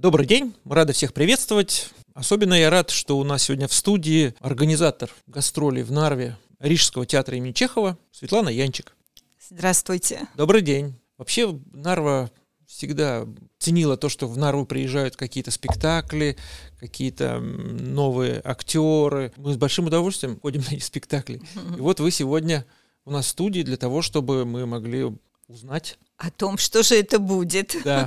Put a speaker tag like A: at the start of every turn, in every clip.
A: Добрый день, мы рады всех приветствовать. Особенно я рад, что у нас сегодня в студии организатор гастролей в Нарве Рижского театра имени Чехова Светлана Янчик.
B: Здравствуйте.
A: Добрый день. Вообще Нарва всегда ценила то, что в Нарву приезжают какие-то спектакли, какие-то новые актеры. Мы с большим удовольствием ходим на эти спектакли. И вот вы сегодня у нас в студии для того, чтобы мы могли узнать
B: о том, что же это будет.
A: Да.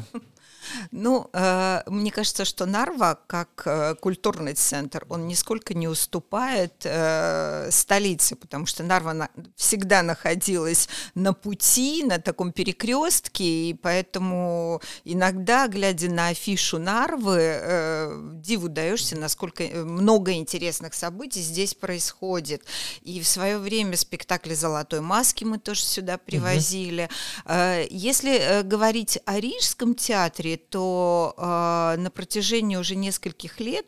B: Мне кажется, что Нарва, как культурный центр, он нисколько не уступает столице, потому что Нарва всегда находилась на пути, на таком перекрестке, и поэтому иногда, глядя на афишу Нарвы, диву даешься, насколько много интересных событий здесь происходит. И в свое время спектакли «Золотой маски» мы тоже сюда привозили. Если говорить о Рижском театре, то на протяжении уже нескольких лет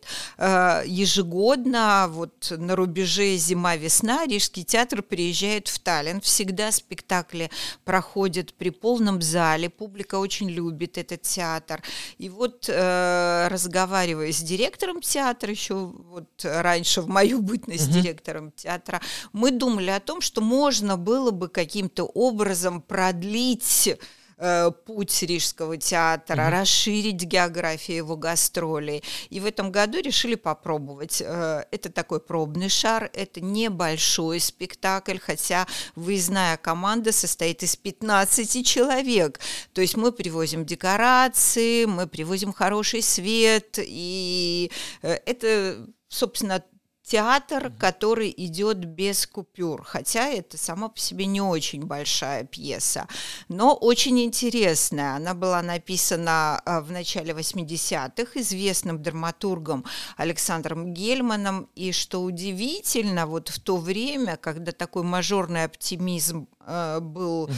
B: ежегодно, вот на рубеже зима-весна, Рижский театр приезжает в Таллин. Всегда спектакли проходят при полном зале, публика очень любит этот театр. И вот, разговаривая с директором театра, еще вот раньше в мою бытность директором театра, мы думали о том, что можно было бы каким-то образом продлить путь Рижского театра, расширить географию его гастролей. И в этом году решили попробовать. Это такой пробный шар, это небольшой спектакль, хотя выездная команда состоит из 15 человек. То есть мы привозим декорации, мы привозим хороший свет, и это, собственно, театр, который идет без купюр, хотя это сама по себе не очень большая пьеса, но очень интересная. Она была написана в начале 80-х известным драматургом Александром Гельманом, и что удивительно, вот в то время, когда такой мажорный оптимизм был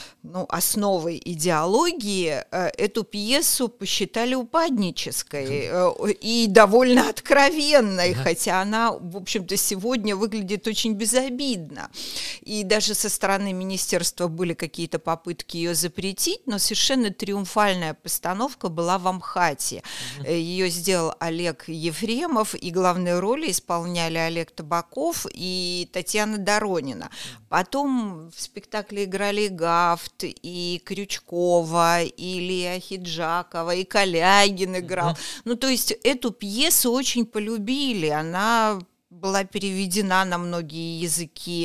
B: основой идеологии, эту пьесу посчитали упаднической и довольно откровенной, хотя она, в общем-то, сегодня выглядит очень безобидно. И даже со стороны министерства были какие-то попытки ее запретить, но совершенно триумфальная постановка была в Амхате. Ее сделал Олег Ефремов, и главные роли исполняли Олег Табаков и Татьяна Доронина. Потом в спектакле играли Гафт, и Крючкова, и Илья Хиджакова, и Калягин играл. То есть эту пьесу очень полюбили, она была переведена на многие языки,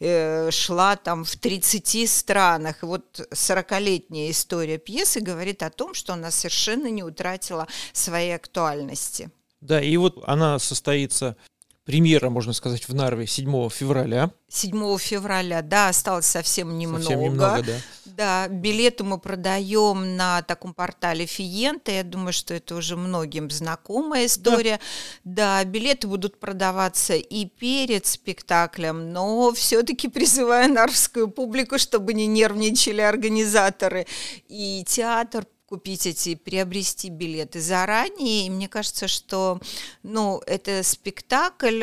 B: шла там в 30 странах. И вот 40-летняя история пьесы говорит о том, что она совершенно не утратила своей актуальности.
A: Да, и вот она состоится... Премьера, можно сказать, в Нарве 7 февраля.
B: 7 февраля, да, осталось совсем немного.
A: Совсем немного, да.
B: Да, билеты мы продаем на таком портале Фиенте. Я думаю, что это уже многим знакомая история. Да, билеты будут продаваться и перед спектаклем, но все-таки призываю нарвскую публику, чтобы не нервничали организаторы. И театр приобрести билеты заранее. И мне кажется, что это спектакль,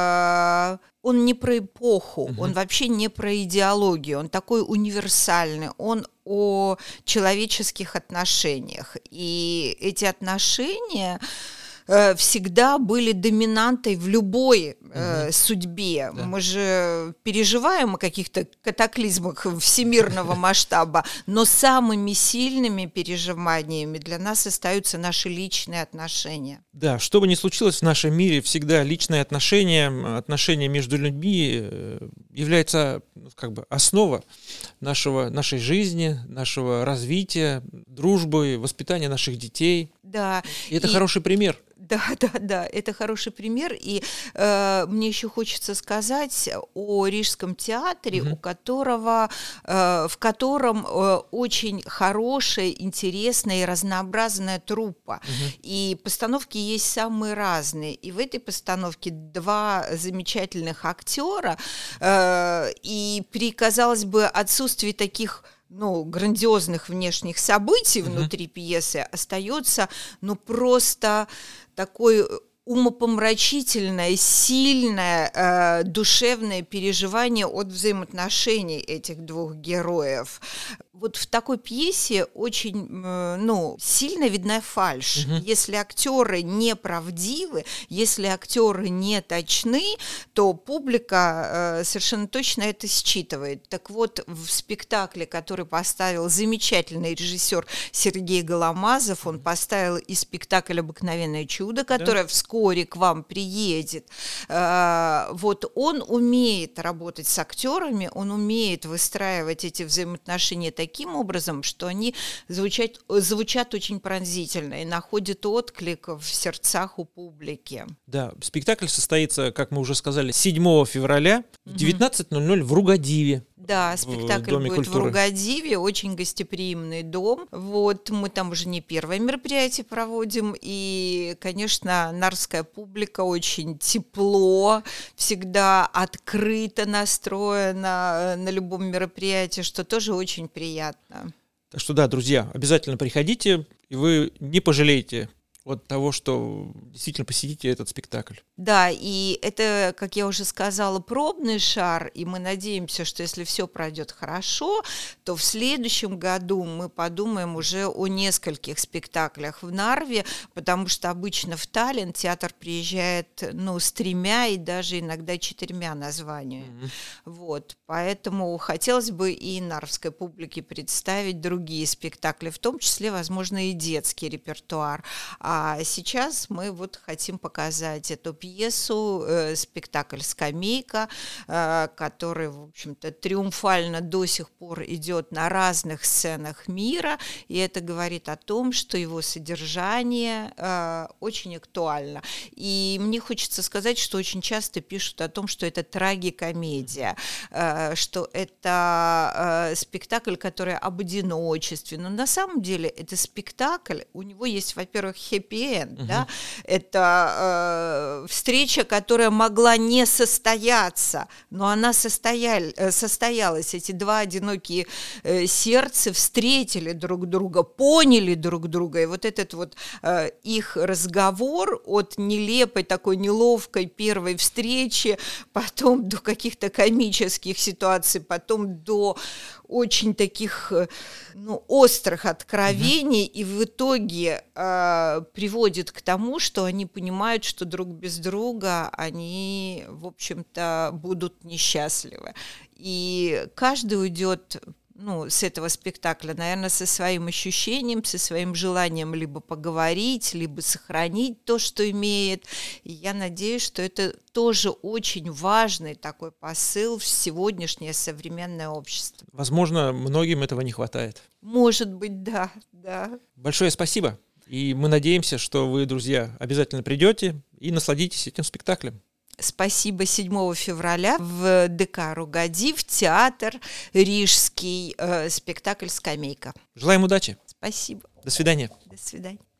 B: он не про эпоху, он вообще не про идеологию, он такой универсальный, он о человеческих отношениях. И эти отношения всегда были доминантой в любой судьбе. Да. Мы же переживаем о каких-то катаклизмах всемирного масштаба, но самыми сильными переживаниями для нас остаются наши личные отношения.
A: Да, что бы ни случилось в нашем мире, всегда личные отношения между людьми являются основа нашей жизни, нашего развития, дружбы, воспитания наших детей.
B: Да.
A: И это хороший пример.
B: Да, это хороший пример, и мне еще хочется сказать о Рижском театре, в котором очень хорошая, интересная и разнообразная труппа, и постановки есть самые разные, и в этой постановке 2 замечательных актера, и при, казалось бы, отсутствии таких грандиозных внешних событий внутри пьесы остается, просто такой умопомрачительное, сильное душевное переживание от взаимоотношений этих 2 героев. Вот в такой пьесе очень, сильно видна фальшь. Если актеры неправдивы, если актеры не точны, то публика совершенно точно это считывает. Так вот, в спектакле, который поставил замечательный режиссер Сергей Голомазов, он поставил и спектакль «Обыкновенное чудо», которое вскоре к вам приедет. Вот он умеет работать с актерами, он умеет выстраивать эти взаимоотношения таким образом, что они звучат очень пронзительно и находят отклик в сердцах у публики.
A: Да, спектакль состоится, как мы уже сказали, 7 февраля в 19:00 в Ругадиве.
B: Да, спектакль будет культуры. В Ругадиве, очень гостеприимный дом. Вот, мы там уже не первое мероприятие проводим, и, конечно, нарвская публика очень тепло, всегда открыто настроена на любом мероприятии, что тоже очень приятно.
A: Так что да, друзья, обязательно приходите, и вы не пожалеете от того, что действительно посетите этот спектакль.
B: Да, и это, как я уже сказала, пробный шар, и мы надеемся, что если все пройдет хорошо, то в следующем году мы подумаем уже о нескольких спектаклях в Нарве, потому что обычно в Таллин театр приезжает, с 3 и даже иногда 4 названиями. Вот, поэтому хотелось бы и нарвской публике представить другие спектакли, в том числе, возможно, и детский репертуар. А сейчас мы вот хотим показать эту пьесу, спектакль «Скамейка», который, в общем-то, триумфально до сих пор идет на разных сценах мира, и это говорит о том, что его содержание очень актуально. И мне хочется сказать, что очень часто пишут о том, что это трагикомедия, что это спектакль, который об одиночестве, но на самом деле это спектакль, у него есть, во-первых, хэппи-энд, да? Это встреча, которая могла не состояться, но она состоялась. Эти 2 одинокие сердца встретили друг друга, поняли друг друга, и вот этот вот их разговор от нелепой, такой неловкой первой встречи, потом до каких-то комических ситуаций, потом до очень таких острых откровений, и в итоге приводит к тому, что они понимают, что друг без друга они, в общем-то, будут несчастливы. И каждый уйдет с этого спектакля, наверное, со своим ощущением, со своим желанием либо поговорить, либо сохранить то, что имеет. И я надеюсь, что это тоже очень важный такой посыл в сегодняшнее современное общество.
A: Возможно, многим этого не хватает.
B: Может быть, да.
A: Большое спасибо. И мы надеемся, что вы, друзья, обязательно придете и насладитесь этим спектаклем.
B: Спасибо. 7 февраля в ДК Ругадив, театр Рижский, спектакль «Скамейка».
A: Желаем удачи.
B: Спасибо.
A: До свидания.
B: До свидания.